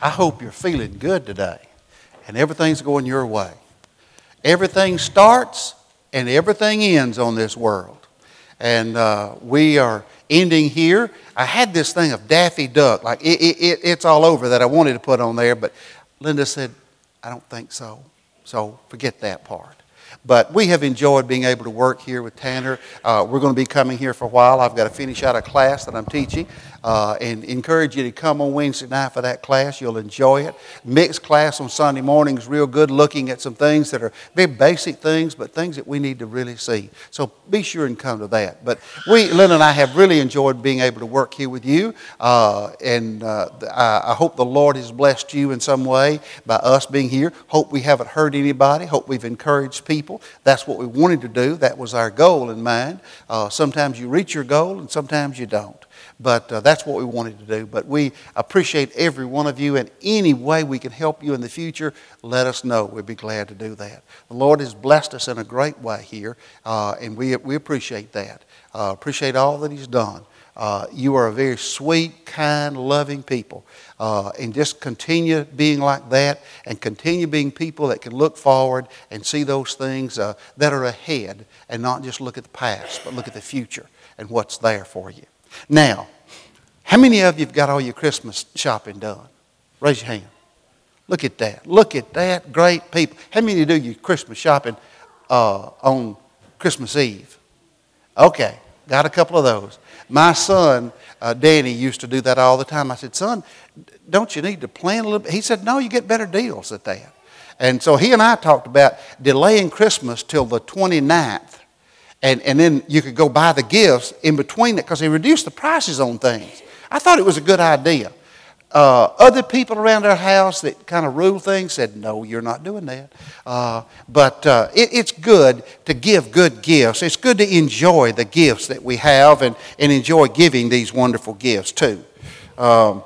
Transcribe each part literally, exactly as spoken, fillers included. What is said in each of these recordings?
I hope you're feeling good today and everything's going your way. Everything starts and everything ends on this world. And uh, we are ending here. I had this thing of Daffy Duck, like it, it, it, it's all over that I wanted to put on there, but Linda said, I don't think so. So forget that part. But we have enjoyed being able to work here with Tanner. Uh, we're going to be coming here for a while. I've got to finish out a class that I'm teaching uh, and encourage you to come on Wednesday night for that class. You'll enjoy it. Mixed class on Sunday morning is real good, looking at some things that are very basic things, but things that we need to really see. So be sure and come to that. But we, Lynn and I, have really enjoyed being able to work here with you. Uh, and uh, I, I hope the Lord has blessed you in some way by us being here. Hope we haven't hurt anybody. Hope we've encouraged people. That's what we wanted to do. That was our goal in mind. Uh, sometimes you reach your goal and sometimes you don't. But uh, that's what we wanted to do. But we appreciate every one of you. And any way we can help you in the future, let us know. We'd be glad to do that. The Lord has blessed us in a great way here. Uh, and we, we appreciate that. Uh, appreciate all that He's done. Uh, you are a very sweet, kind, loving people. Uh, and just continue being like that and continue being people that can look forward and see those things uh, that are ahead and not just look at the past, but look at the future and what's there for you. Now, how many of you have got all your Christmas shopping done? Raise your hand. Look at that. Look at that. Great people. How many do your Christmas shopping uh, on Christmas Eve? Okay, got a couple of those. My son, uh, Danny, used to do that all the time. I said, son, don't you need to plan a little bit? He said, no, you get better deals at that. And so he and I talked about delaying Christmas till the twenty-ninth. And, and then you could go buy the gifts in between it because they reduced the prices on things. I thought it was a good idea. Uh, other people around our house that kind of rule things said, no, you're not doing that. Uh, but uh, it, it's good to give good gifts. It's good to enjoy the gifts that we have and, and enjoy giving these wonderful gifts too. Um,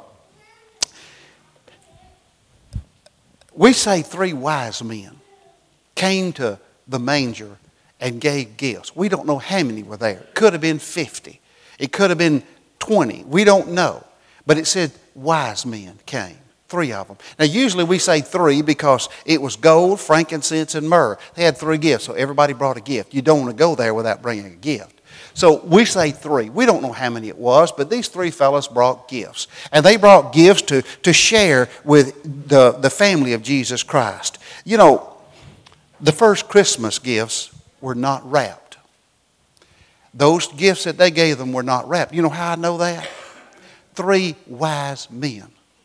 we say three wise men came to the manger and gave gifts. We don't know how many were there. It could have been fifty. It could have been twenty. We don't know. But it said wise men came. Three of them. Now usually we say three because it was gold, frankincense, and myrrh. They had three gifts, so everybody brought a gift. You don't want to go there without bringing a gift. So we say three. We don't know how many it was, but these three fellows brought gifts. And they brought gifts to, to share with the, the family of Jesus Christ. You know, the first Christmas gifts were not wrapped. Those gifts that they gave them were not wrapped. You know how I know that? Three wise men.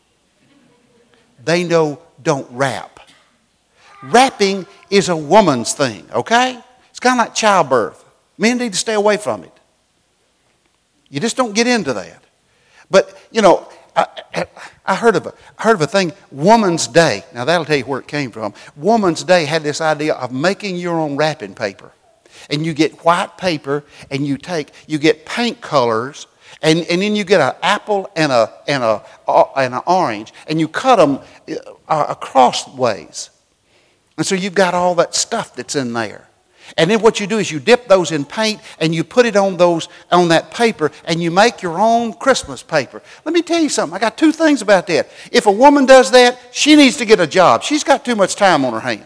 They know don't wrap. Wrapping is a woman's thing, okay? It's kind of like childbirth. Men need to stay away from it. You just don't get into that. But, you know, I, I heard of a I heard of a thing, Woman's Day. Now that'll tell you where it came from. Woman's Day had this idea of making your own wrapping paper. And you get white paper and you take, you get paint colors and, and then you get an apple and a and a and an orange and you cut them uh, across ways. And so you've got all that stuff that's in there. And then what you do is you dip those in paint and you put it on those on that paper and you make your own Christmas paper. Let me tell you something. I got two things about that. If a woman does that, she needs to get a job. She's got too much time on her hands.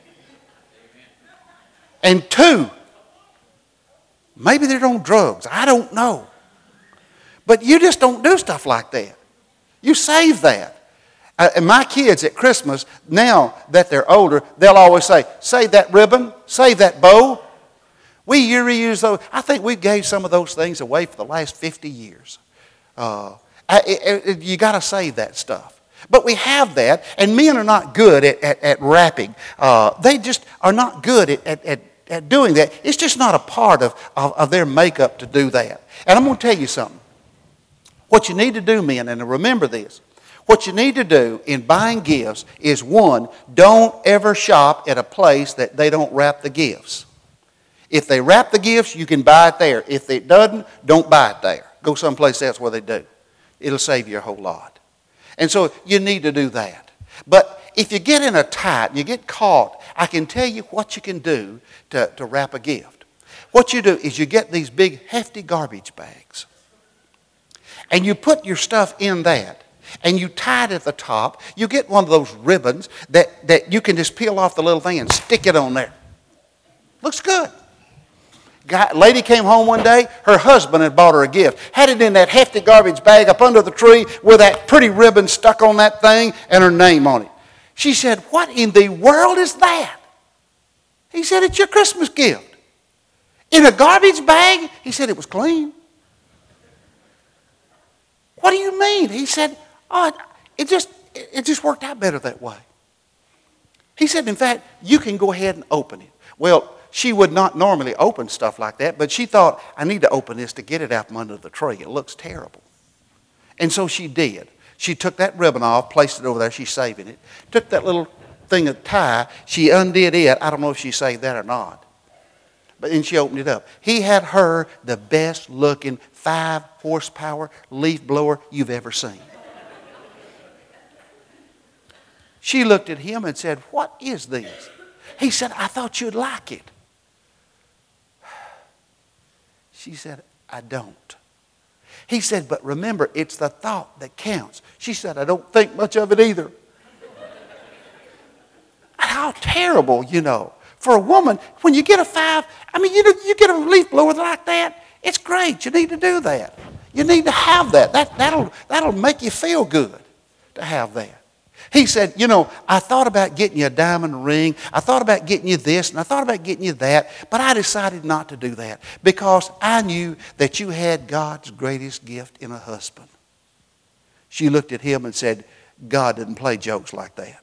And two, maybe they're on drugs. I don't know. But you just don't do stuff like that. You save that. Uh, and my kids at Christmas, now that they're older, they'll always say, save that ribbon, save that bow. We reuse those. I think we gave some of those things away for the last fifty years. Uh, I, I, you got to save that stuff. But we have that, and men are not good at, at, at wrapping. Uh, they just are not good at, at, at, at doing that. It's just not a part of, of, of their makeup to do that. And I'm going to tell you something. What you need to do, men, and remember this, what you need to do in buying gifts is, one, don't ever shop at a place that they don't wrap the gifts. If they wrap the gifts, you can buy it there. If it doesn't, don't buy it there. Go someplace else where they do. It'll save you a whole lot. And so you need to do that. But if you get in a tight and you get caught, I can tell you what you can do to, to wrap a gift. What you do is you get these big hefty garbage bags. And you put your stuff in that. and you tie it at the top. You get one of those ribbons that, that you can just peel off the little thing and stick it on there. Looks good. Guy, lady came home one day. Her husband had bought her a gift. Had it in that hefty garbage bag up under the tree with that pretty ribbon stuck on that thing and her name on it. She said, "What in the world is that?" He said, "It's your Christmas gift." In a garbage bag? He said, "It was clean." "What do you mean?" He said, "Oh, it just, it just worked out better that way." He said, "In fact, you can go ahead and open it." Well, she would not normally open stuff like that, but she thought, "I need to open this to get it out from under the tree. It looks terrible." And so she did. She took that ribbon off, placed it over there. She's saving it. Took that little thing of tie. She undid it. I don't know if she saved that or not. But then she opened it up. He had her the best looking five horsepower leaf blower you've ever seen. She looked at him and said, "What is this?" He said, "I thought you'd like it." She said, "I don't." He said, "But remember, it's the thought that counts." She said, "I don't think much of it either." How terrible, you know. For a woman, when you get a five, I mean, you know, you get a leaf blower like that, it's great. You need to do that. You need to have that. That that'll, that'll make you feel good to have that. He said, "You know, I thought about getting you a diamond ring. I thought about getting you this, and I thought about getting you that, but I decided not to do that because I knew that you had God's greatest gift in a husband." She looked at him and said, "God didn't play jokes like that."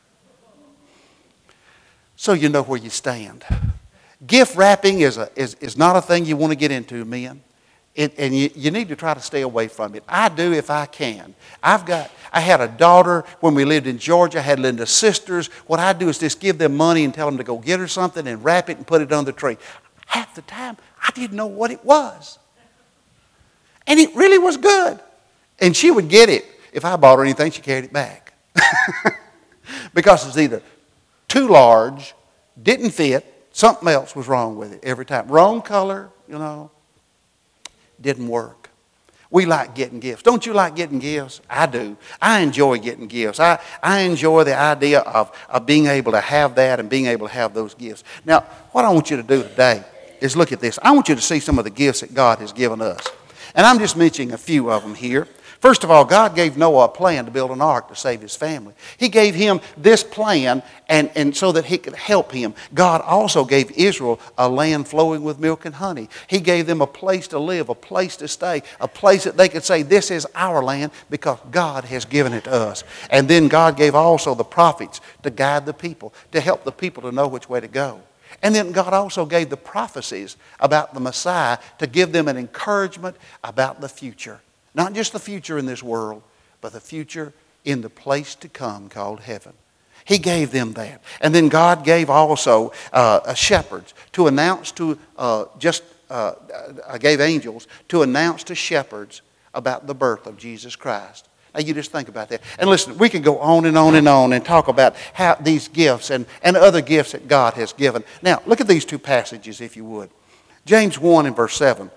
So you know where you stand. Gift wrapping is, a, is, is not a thing you want to get into, men. It, and you, you need to try to stay away from it. I do if I can. I've got, I had a daughter when we lived in Georgia. I had Linda's sisters. What I do is just give them money and tell them to go get her something and wrap it and put it on the tree. Half the time, I didn't know what it was. And it really was good. And she would get it. If I bought her anything, she carried it back. Because it's either too large, didn't fit, something else was wrong with it every time. Wrong color, you know, didn't work. We like getting gifts. Don't you like getting gifts? I do. I enjoy getting gifts. I, I enjoy the idea of, of being able to have that and being able to have those gifts. Now, what I want you to do today is look at this. I want you to see some of the gifts that God has given us. And I'm just mentioning a few of them here. First of all, God gave Noah a plan to build an ark to save his family. He gave him this plan and, and so that he could help him. God also gave Israel a land flowing with milk and honey. He gave them a place to live, a place to stay, a place that they could say, "This is our land because God has given it to us." And then God gave also the prophets to guide the people, to help the people to know which way to go. And then God also gave the prophecies about the Messiah to give them an encouragement about the future. Not just the future in this world, but the future in the place to come called heaven. He gave them that. And then God gave also uh, shepherds to announce to, uh, just uh, I gave angels to announce to shepherds about the birth of Jesus Christ. Now you just think about that. And listen, we could go on and on and on and talk about how these gifts and, and other gifts that God has given. Now, look at these two passages if you would. James one and verse seven.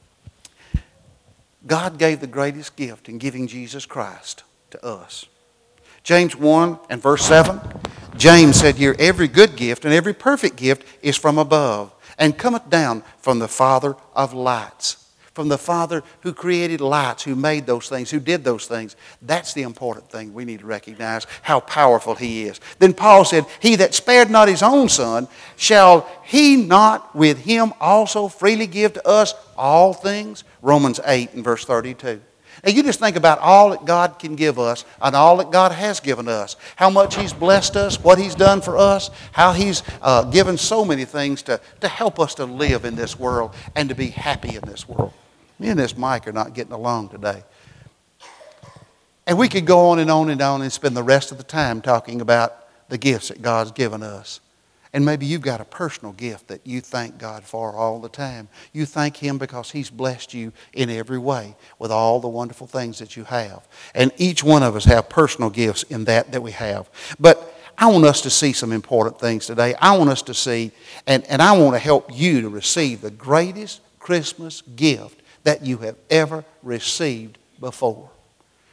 God gave the greatest gift in giving Jesus Christ to us. James one and verse seven, James said here, "Every good gift and every perfect gift is from above, and cometh down from the Father of lights." From the Father who created lights, who made those things, who did those things. That's the important thing we need to recognize, how powerful He is. Then Paul said, "He that spared not His own Son, shall He not with Him also freely give to us all things?" Romans eight and verse thirty-two. Now you just think about all that God can give us and all that God has given us. How much He's blessed us, what He's done for us, how He's uh, given so many things to, to help us to live in this world and to be happy in this world. Me and this mic are not getting along today. And we could go on and on and on and spend the rest of the time talking about the gifts that God's given us. And maybe you've got a personal gift that you thank God for all the time. You thank Him because He's blessed you in every way with all the wonderful things that you have. And each one of us have personal gifts in that that we have. But I want us to see some important things today. I want us to see, and, and I want to help you to receive the greatest Christmas gift that you have ever received before.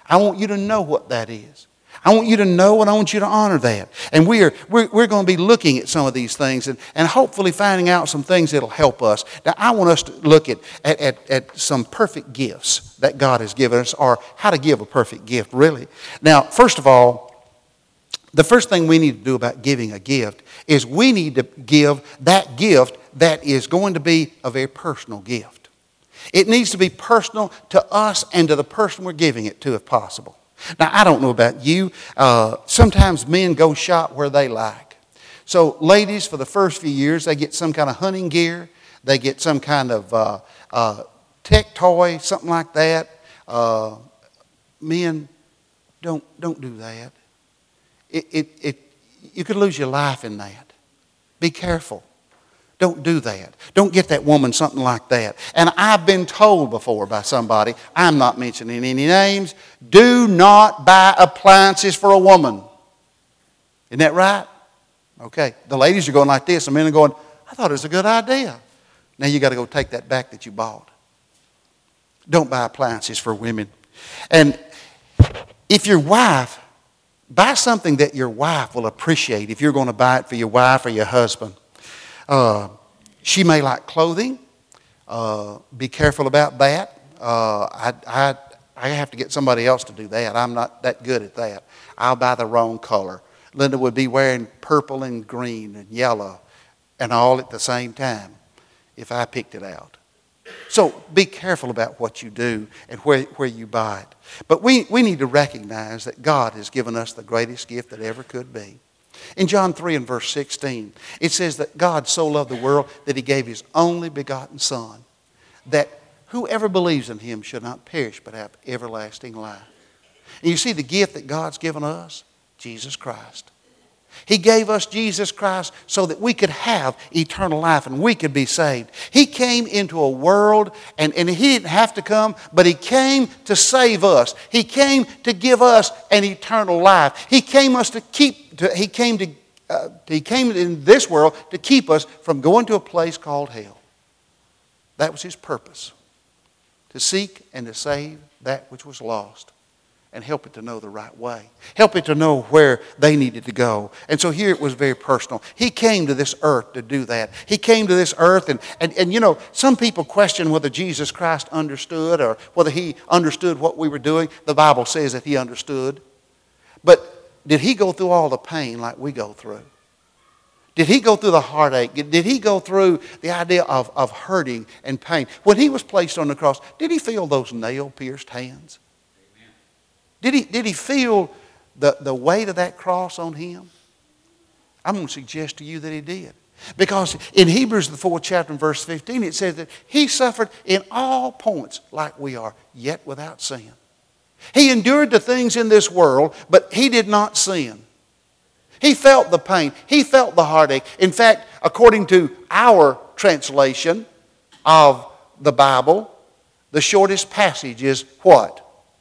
I want you to know what that is. I want you to know and I want you to honor that. And we are, we're, we're going to be looking at some of these things and, and hopefully finding out some things that will help us. Now, I want us to look at, at, at, at some perfect gifts that God has given us, or how to give a perfect gift, really. Now, first of all, the first thing we need to do about giving a gift is we need to give that gift that is going to be a very personal gift. It needs to be personal to us and to the person we're giving it to if possible. Now, I don't know about you. Uh, sometimes men go shop where they like. So ladies, for the first few years, they get some kind of hunting gear. They get some kind of uh, uh, tech toy, something like that. Uh, men, don't, don't do that. It, it, it, you could lose your life in that. Be careful. Don't do that. Don't get that woman something like that. And I've been told before by somebody, I'm not mentioning any names, do not buy appliances for a woman. Isn't that right? Okay. The ladies are going like this, and men are going, I thought it was a good idea. Now you got to go take that back that you bought. Don't buy appliances for women. And if your wife, buy something that your wife will appreciate if you're going to buy it for your wife or your husband. Uh, she may like clothing. Uh, be careful about that. Uh, I, I, I have to get somebody else to do that. I'm not that good at that. I'll buy the wrong color. Linda would be wearing purple and green and yellow and all at the same time if I picked it out. So be careful about what you do and where, where you buy it. But we, we need to recognize that God has given us the greatest gift that ever could be. In John three and verse sixteen, it says that God so loved the world that He gave His only begotten Son, that whoever believes in Him should not perish but have everlasting life. And you see the gift that God's given us? Jesus Christ. He gave us Jesus Christ so that we could have eternal life and we could be saved. He came into a world, and, and He didn't have to come, but He came to save us. He came to give us an eternal life. He came us to keep. To, he came to. Uh, he came in this world to keep us from going to a place called hell. That was His purpose, to seek and to save that which was lost. And help it to know the right way. Help it to know where they needed to go. And so here it was very personal. He came to this earth to do that. He came to this earth and, and, and you know, some people question whether Jesus Christ understood or whether He understood what we were doing. The Bible says that He understood. But did He go through all the pain like we go through? Did He go through the heartache? Did He go through the idea of, of hurting and pain? When He was placed on the cross, did He feel those nail-pierced hands? Did he, did he feel the, the weight of that cross on Him? I'm going to suggest to you that He did. Because in Hebrews, the fourth chapter and verse fifteen, it says that He suffered in all points like we are, yet without sin. He endured the things in this world, but He did not sin. He felt the pain. He felt the heartache. In fact, according to our translation of the Bible, the shortest passage is what?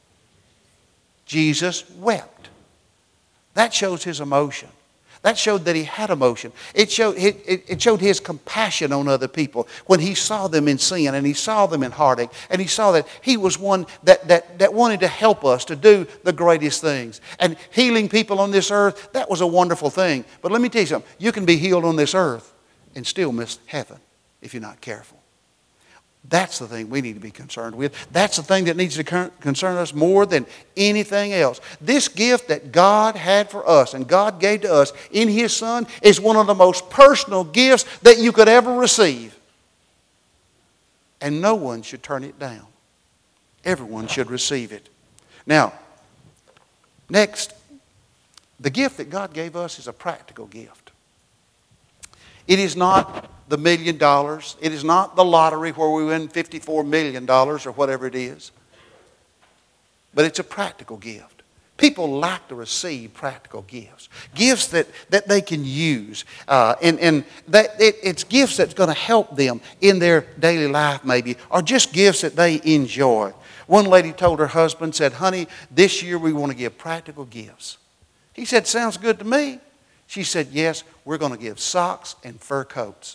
Jesus wept. That shows His emotion. That showed that He had emotion. It showed, it, it showed His compassion on other people when He saw them in sin and He saw them in heartache and He saw that He was one that, that, that wanted to help us to do the greatest things. And healing people on this earth, that was a wonderful thing. But let me tell you something. You can be healed on this earth and still miss heaven if you're not careful. That's the thing we need to be concerned with. That's the thing that needs to concern us more than anything else. This gift that God had for us and God gave to us in His Son is one of the most personal gifts that you could ever receive. And no one should turn it down. Everyone should receive it. Now, next, the gift that God gave us is a practical gift. It is not the million dollars. It is not the lottery where we win fifty-four million dollars or whatever it is. But it's a practical gift. People like to receive practical gifts. Gifts that, that they can use. Uh, and and that it, it's gifts that's going to help them in their daily life maybe. Or just gifts that they enjoy. One lady told her husband, said, honey, this year we want to give practical gifts. He said, sounds good to me. She said, yes, we're going to give socks and fur coats.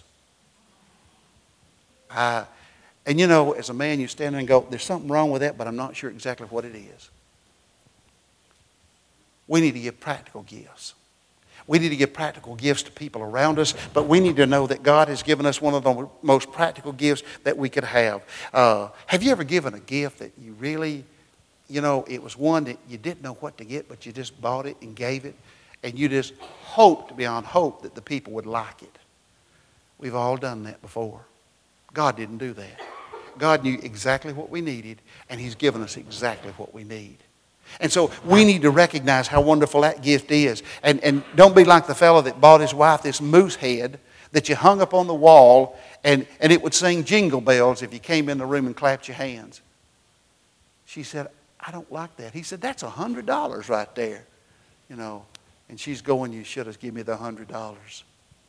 Uh, and you know, as a man, you stand there and go, there's something wrong with that, but I'm not sure exactly what it is. We need to give practical gifts. We need to give practical gifts to people around us, but we need to know that God has given us one of the most practical gifts that we could have. Uh, have you ever given a gift that you really, you know, it was one that you didn't know what to get, but you just bought it and gave it, and you just hoped beyond hope that the people would like it? We've all done that before. God didn't do that. God knew exactly what we needed, and He's given us exactly what we need. And so we need to recognize how wonderful that gift is. And, and don't be like the fellow that bought his wife this moose head that you hung up on the wall, and, and it would sing jingle bells if you came in the room and clapped your hands. She said, I don't like that. He said, that's a hundred dollars right there. You know, and she's going, you should have given me the hundred dollars.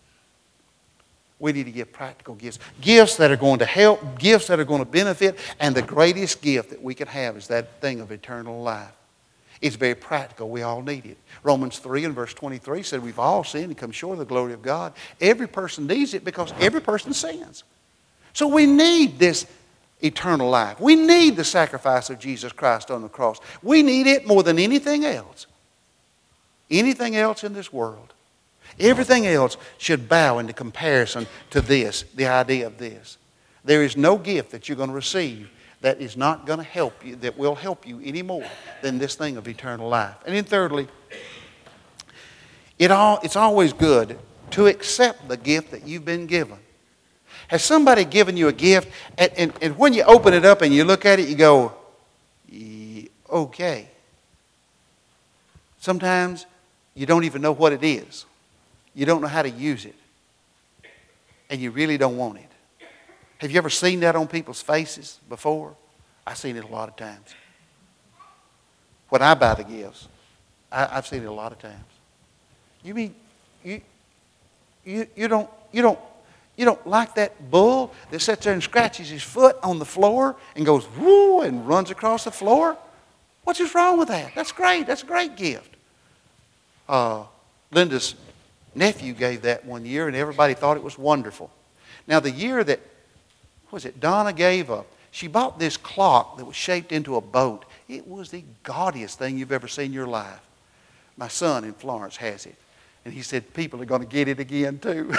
We need to give practical gifts. Gifts that are going to help, gifts that are going to benefit, and the greatest gift that we can have is that thing of eternal life. It's very practical. We all need it. Romans three and verse twenty-three said we've all sinned and come short of the glory of God. Every person needs it because every person sins. So we need this eternal life. We need the sacrifice of Jesus Christ on the cross. We need it more than anything else. Anything else in this world. Everything else should bow into comparison to this, the idea of this. There is no gift that you're going to receive that is not going to help you, that will help you any more than this thing of eternal life. And then thirdly, it all, it's always good to accept the gift that you've been given. Has somebody given you a gift, and, and, and when you open it up and you look at it, you go, okay. Sometimes you don't even know what it is. You don't know how to use it. And you really don't want it. Have you ever seen that on people's faces before? I've seen it a lot of times. When I buy the gifts, I, I've seen it a lot of times. You mean you, you, you, don't, you, don't, you don't like that bull that sits there and scratches his foot on the floor and goes woo and runs across the floor? What's just wrong with that? That's great. That's a great gift. Uh, Linda's nephew gave that one year, and everybody thought it was wonderful. Now, the year that, what was it, Donna gave up, she bought this clock that was shaped into a boat. It was the gaudiest thing you've ever seen in your life. My son in Florence has it. And he said, people are going to get it again too.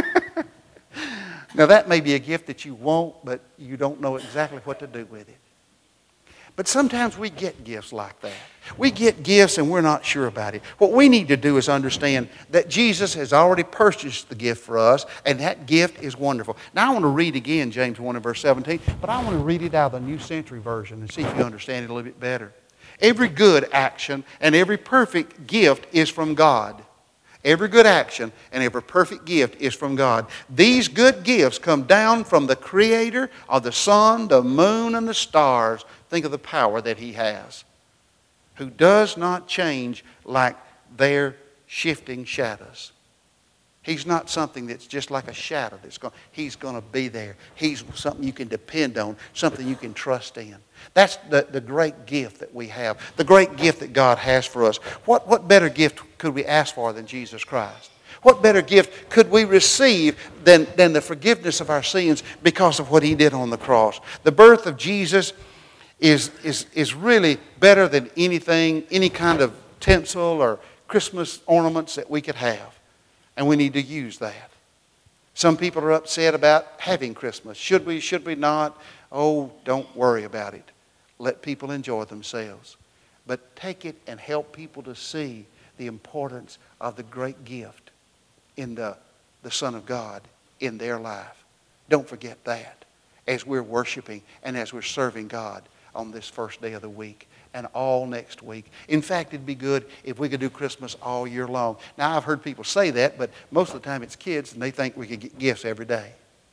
Now, that may be a gift that you want, but you don't know exactly what to do with it. But sometimes we get gifts like that. We get gifts and we're not sure about it. What we need to do is understand that Jesus has already purchased the gift for us, and that gift is wonderful. Now I want to read again James one and verse seventeen, but I want to read it out of the New Century Version and see if you understand it a little bit better. Every good action and every perfect gift is from God. Every good action and every perfect gift is from God. These good gifts come down from the Creator of the sun, the moon, and the stars. Think of the power that He has, who does not change like their shifting shadows. He's not something that's just like a shadow. That's going, he's going to be there. He's something you can depend on, something you can trust in. That's the, the great gift that we have, the great gift that God has for us. What, what better gift could we ask for than Jesus Christ? What better gift could we receive than, than the forgiveness of our sins because of what He did on the cross? The birth of Jesus is, is, is really better than anything, any kind of tinsel or Christmas ornaments that we could have. And we need to use that. Some people are upset about having Christmas. Should we, should we not? Oh, don't worry about it. Let people enjoy themselves. But take it and help people to see the importance of the great gift in the, the Son of God in their life. Don't forget that as we're worshiping and as we're serving God on this first day of the week and all next week. In fact, it'd be good if we could do Christmas all year long. Now, I've heard people say that, but most of the time it's kids and they think we could get gifts every day.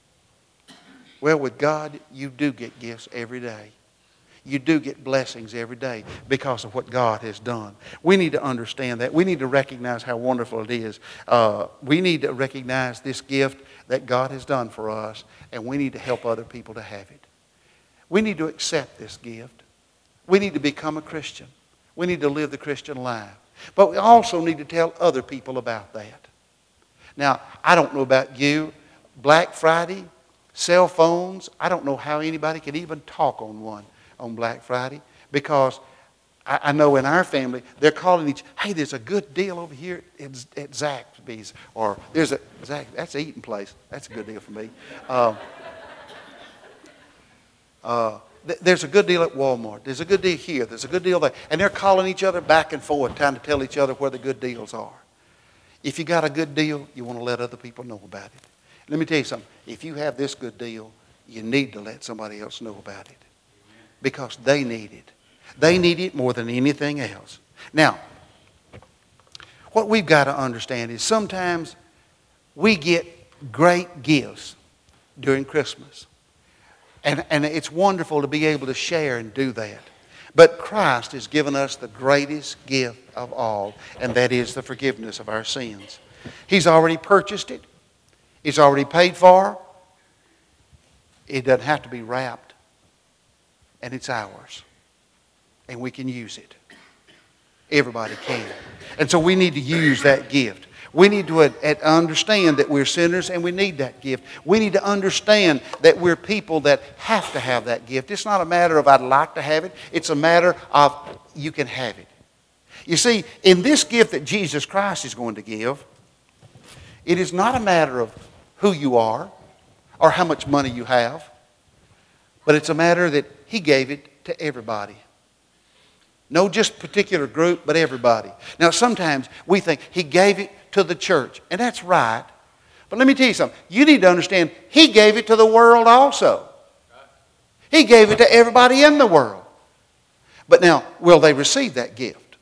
Well, with God, you do get gifts every day. You do get blessings every day because of what God has done. We need to understand that. We need to recognize how wonderful it is. Uh, we need to recognize this gift that God has done for us, and we need to help other people to have it. We need to accept this gift. We need to become a Christian. We need to live the Christian life. But we also need to tell other people about that. Now, I don't know about you. Black Friday, cell phones, I don't know how anybody can even talk on one on Black Friday, because I, I know in our family, they're calling each, hey, there's a good deal over here at, at Zaxby's. Or there's a, Zax, that's an eating place. That's a good deal for me. Uh, uh, th- there's a good deal at Walmart. There's a good deal here. There's a good deal there. And they're calling each other back and forth, trying to tell each other where the good deals are. If you got a good deal, you want to let other people know about it. Let me tell you something. If you have this good deal, you need to let somebody else know about it. Because they need it. They need it more than anything else. Now, what we've got to understand is sometimes we get great gifts during Christmas. And, and it's wonderful to be able to share and do that. But Christ has given us the greatest gift of all, and that is the forgiveness of our sins. He's already purchased it. He's already paid for. It doesn't have to be wrapped. And it's ours. And we can use it. Everybody can. And so we need to use that gift. We need to understand that we're sinners and we need that gift. We need to understand that we're people that have to have that gift. It's not a matter of I'd like to have it. It's a matter of you can have it. You see, in this gift that Jesus Christ is going to give, it is not a matter of who you are or how much money you have, but it's a matter that He gave it to everybody. No just particular group, but everybody. Now sometimes we think He gave it to the church, and that's right. But let me tell you something. You need to understand He gave it to the world also. He gave it to everybody in the world. But now, will they receive that gift?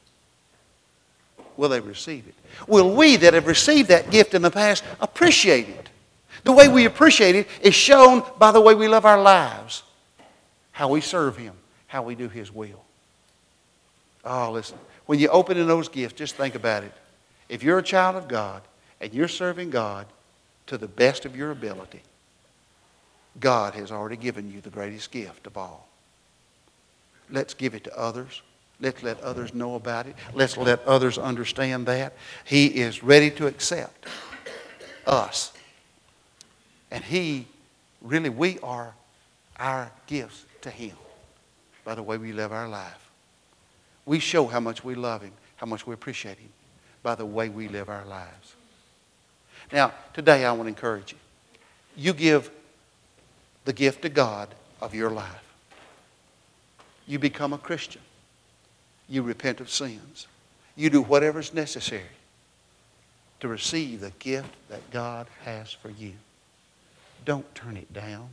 Will they receive it? Will we that have received that gift in the past appreciate it? The way we appreciate it is shown by the way we live our lives. How we serve Him. How we do His will. Oh, listen. When you open in those gifts, just think about it. If you're a child of God and you're serving God to the best of your ability, God has already given you the greatest gift of all. Let's give it to others. Let's let others know about it. Let's let others understand that. He is ready to accept us. And He, really, we are our gifts to Him by the way we live our life. We show how much we love Him, how much we appreciate Him by the way we live our lives. Now, today I want to encourage you. You give the gift to God of your life. You become a Christian. You repent of sins. You do whatever's necessary to receive the gift that God has for you. Don't turn it down.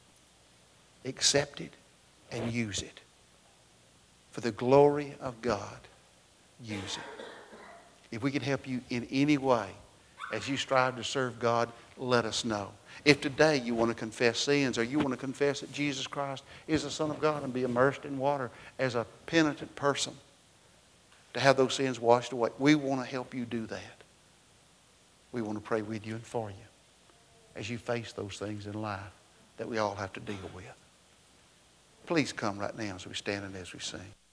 Accept it and use it. For the glory of God, use it. If we can help you in any way as you strive to serve God, let us know. If today you want to confess sins or you want to confess that Jesus Christ is the Son of God and be immersed in water as a penitent person to have those sins washed away, we want to help you do that. We want to pray with you and for you as you face those things in life that we all have to deal with. Please come right now as we stand and as we sing.